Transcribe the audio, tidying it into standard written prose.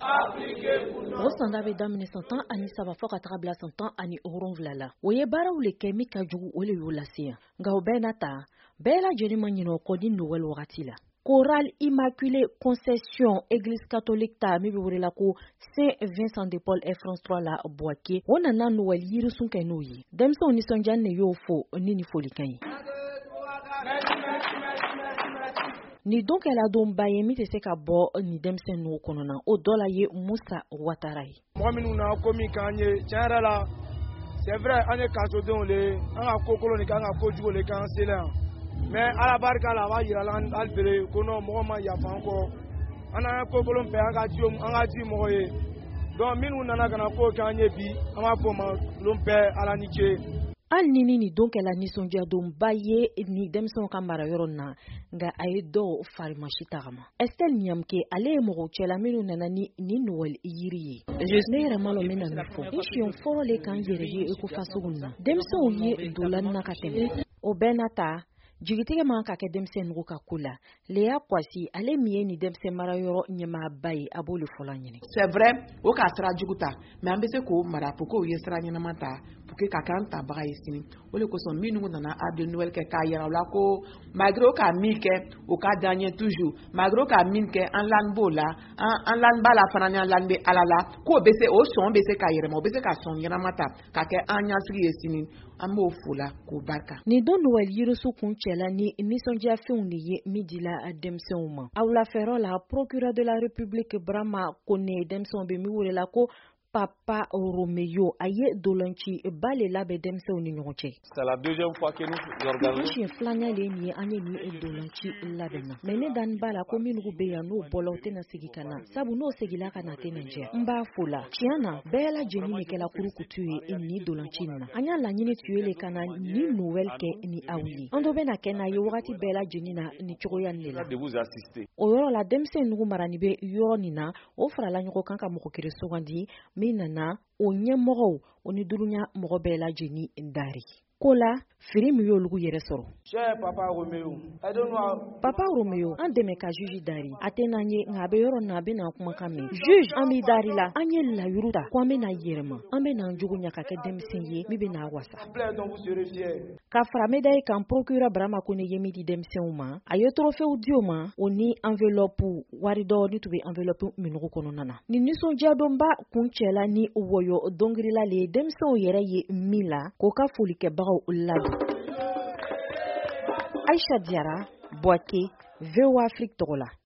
O sanda bɛ daminɛ san 13 fɔ ka taga bila san 17 la. O ye baaraw le kɛ min ka jugu o le y'o lase yan. Nka o bɛɛ n'a ta, bɛɛ lajɛlen ma ɲinɛ o kɔ di Noël wagati la. Chorale Immaculée Conception Église catholique ta mi bɛ wele ko Saint Vincent de Paul et François la Boaké. O nana Noël yirisun kɛ n'o ye. Denmisɛnw nisɔndiya ne y'o fo ni folikan ye. Ni don kɛla don ba ye min tɛ se ka bɔ ni denmisɛn n'o kɔnɔna o dɔ la ye Musa Ouattara ye. Mɔgɔ minnu na ko min k'an ye tiɲɛ yɛrɛ la c'est vrai an ye kasodenw le an ka ko kolon ni kan ka ko jugu le k'an selen yan mais ala barika la a b'a yira la hali bere ko non mɔgɔ ma yafa an kɔ an n'an ko kolon bɛɛ an ka di mɔgɔ ye donc minnu nana ka na ko k'an ye bi an b'a fɔ ma kolon bɛɛ ala ni ce. Hali ni don kɛla nisɔndiya don ba ye ni denmisɛnw ka mara yɔrɔ na nka a ye dɔw farimasi tagama. Estelle Niamke ale ye mɔgɔw cɛla minnu nana ni Noël yiri ye. Ne yɛrɛ ma lɔn min na min fɔ. N siɲɛ fɔlɔ le k'an yɛrɛ ye ECOFAS na. Denmisɛnw ye dolan na ka tɛmɛ. O bɛɛ n'a ta jigitigɛ man ka kɛ denmisɛn nugu ka ko la. Léa Kwasi ale min ye ni denmisɛn mara yɔrɔ ɲɛmaaba ye a b'o le fɔla ɲɛnɛ. C'est vrai o ka sira jugu ta mais an bɛ se k'o mara pour que o ye sira ɲɛnama ta pour que ka kan tabaga ye sini. O le kosɔn minnu nana a de Noël kɛ k'a yira u la ko malgré o ka min kɛ o ka d'an ye toujours malgré o ka min kɛ an lan b'o la an lan b'a la fana ni an lan bɛ ala la k'o bɛ se o sɔn bɛ se ka yɛlɛma o bɛ se ka sɔn ɲɛnama ta ka kɛ an ɲɛsigi ye sini an b'o fo la k'o barika. Ni don Noël yirisu kun cɛla ni nisɔndiya fɛnw de ye min dila denmisɛnw ma. Aw la fɛrɛ la procureur de la République Brahma Kone denmisɛnw bɛ min wele la ko Papa Romeo a ye dolanci ba le labɛn denmisɛnw ni ɲɔgɔn cɛ. C'est la deuxième fois que nous organisons. Siɲɛ filanan le ye an ye ni dolanci labɛnna. Mais ne dani b'a la ko minnu bɛ yan n'o bɔla o tɛna segin ka na. Sabu n'o segila ka na tɛna jɛ. N b'a fo la. Tiɲɛ na bɛɛ lajɛlen de kɛla kurukutu ye ni dolanci na. An y'a laɲini tuye le ka na ni Noël kɛ ni aw ye. An dɔ bɛna kɛ n'a ye wagati bɛɛ lajɛlen na ni cogoya nin de la. O yɔrɔ la denmisɛn nugu marani bɛ yɔrɔ nin na o farala ɲɔgɔn kan ka mɔgɔ kelen sugandi min nana o ɲɛmɔgɔw o ni durunya mɔgɔ bɛɛ lajɛlen dari. Ko la firi min y'olugu yɛrɛ sɔrɔ. Cher Papa Romeo, Papa Romeo an dɛmɛ ka juge dari a tɛ n'an ye nka a bɛ yɔrɔ na a bɛ na kumakan mɛn. Juge an bɛ dari la an ye layuru ta ko an bɛ na yɛrɛma an bɛ na jugu ɲa ka kɛ denmisɛn ye min bɛ na wasa. Ka fara médaille kan procureur Brahma Kone ye min di denmisɛnw ma a ye trophée di o ma o ni enveloppe wari dɔ ni tun bɛ enveloppe minugu kɔnɔna na. Ni nisɔndiya donba kun cɛla ni wɔyɔ dɔnkilila le denmisɛnw yɛrɛ ye min la k'o ka folikɛbagaw ladon. Aïcha Diara, Boaké, VOA Afrique tɔgɔ la.